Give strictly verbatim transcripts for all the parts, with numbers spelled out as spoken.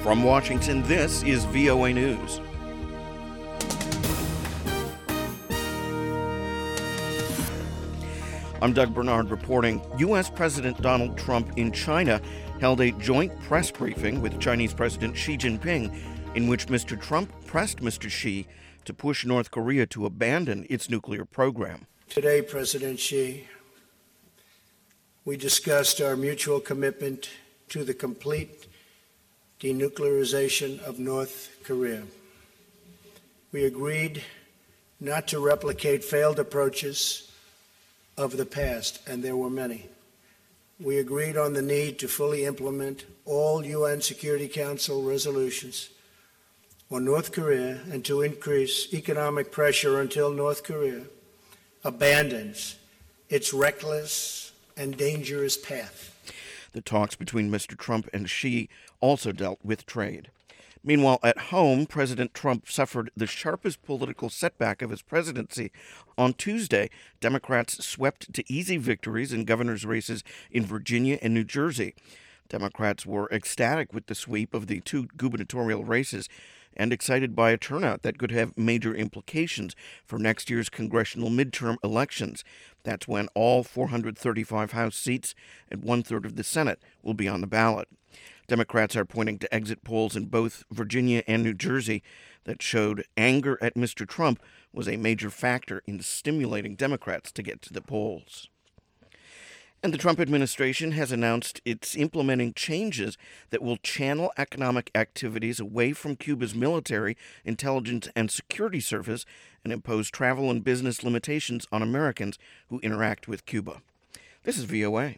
From Washington, this is V O A News. I'm Doug Bernard reporting. U S. President Donald Trump in China held a joint press briefing with Chinese President Xi Jinping, in which Mister Trump pressed Mister Xi to push North Korea to abandon its nuclear program. Today, President Xi, we discussed our mutual commitment to the complete denuclearization of North Korea. We agreed not to replicate failed approaches of the past, and there were many. We agreed on the need to fully implement all U N Security Council resolutions on North Korea and to increase economic pressure until North Korea abandons its reckless and dangerous path. The talks between Mister Trump and Xi also dealt with trade. Meanwhile, at home, President Trump suffered the sharpest political setback of his presidency. On Tuesday, Democrats swept to easy victories in governor's races in Virginia and New Jersey. Democrats were ecstatic with the sweep of the two gubernatorial races and excited by a turnout that could have major implications for next year's congressional midterm elections. That's when all four hundred thirty-five House seats and one-third of the Senate will be on the ballot. Democrats are pointing to exit polls in both Virginia and New Jersey that showed anger at Mister Trump was a major factor in stimulating Democrats to get to the polls. And the Trump administration has announced it's implementing changes that will channel economic activities away from Cuba's military, intelligence, and security service and impose travel and business limitations on Americans who interact with Cuba. This is V O A.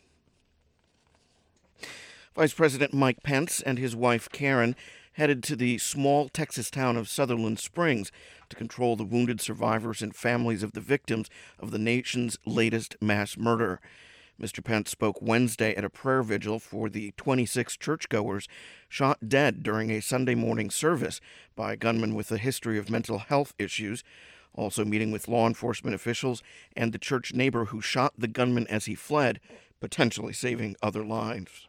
Vice President Mike Pence and his wife Karen headed to the small Texas town of Sutherland Springs to control the wounded survivors and families of the victims of the nation's latest mass murder. Mister Pence spoke Wednesday at a prayer vigil for the twenty-six churchgoers shot dead during a Sunday morning service by a gunman with a history of mental health issues, also meeting with law enforcement officials and the church neighbor who shot the gunman as he fled, potentially saving other lives.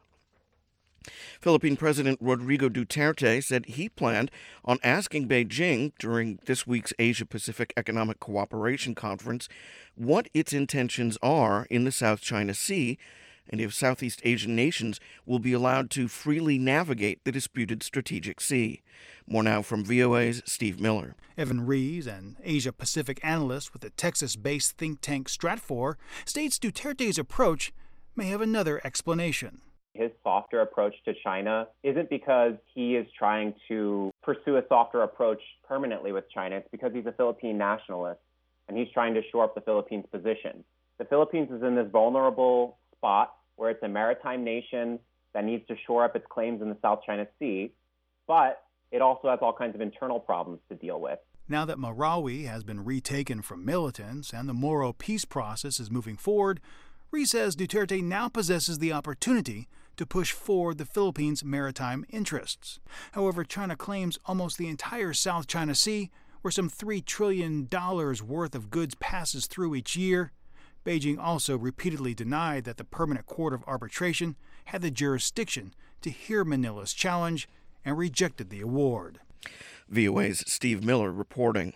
Philippine President Rodrigo Duterte said he planned on asking Beijing during this week's Asia-Pacific Economic Cooperation Conference what its intentions are in the South China Sea and if Southeast Asian nations will be allowed to freely navigate the disputed strategic sea. More now from V O A's Steve Miller. Evan Rees, an Asia-Pacific analyst with the Texas-based think tank Stratfor, states Duterte's approach may have another explanation. His softer approach to China isn't because he is trying to pursue a softer approach permanently with China. It's because he's a Philippine nationalist, and he's trying to shore up the Philippines' position. The Philippines is in this vulnerable spot where it's a maritime nation that needs to shore up its claims in the South China Sea, but it also has all kinds of internal problems to deal with. Now that Marawi has been retaken from militants and the Moro peace process is moving forward, Rees says Duterte now possesses the opportunity to push forward the Philippines' maritime interests. However, China claims almost the entire South China Sea, where some three trillion dollars worth of goods passes through each year. Beijing also repeatedly denied that the Permanent Court of Arbitration had the jurisdiction to hear Manila's challenge and rejected the award. V O A's Steve Miller reporting.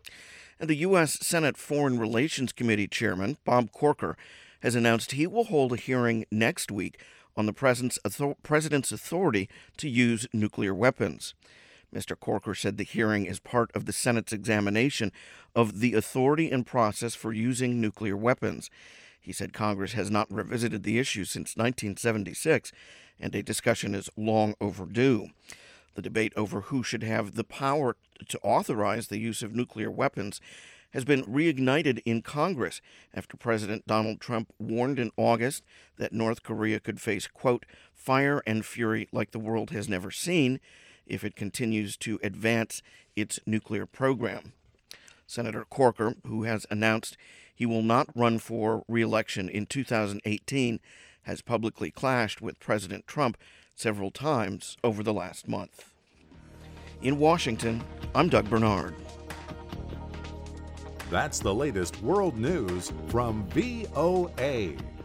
And the U S. Senate Foreign Relations Committee Chairman, Bob Corker, has announced he will hold a hearing next week on the president's authority to use nuclear weapons. Mister Corker said the hearing is part of the Senate's examination of the authority and process for using nuclear weapons. He said Congress has not revisited the issue since nineteen seventy-six, and a discussion is long overdue. The debate over who should have the power to authorize the use of nuclear weapons has been reignited in Congress after President Donald Trump warned in August that North Korea could face, quote, fire and fury like the world has never seen if it continues to advance its nuclear program. Senator Corker, who has announced he will not run for re-election in two thousand eighteen, has publicly clashed with President Trump several times over the last month. In Washington, I'm Doug Bernard. That's the latest world news from V O A.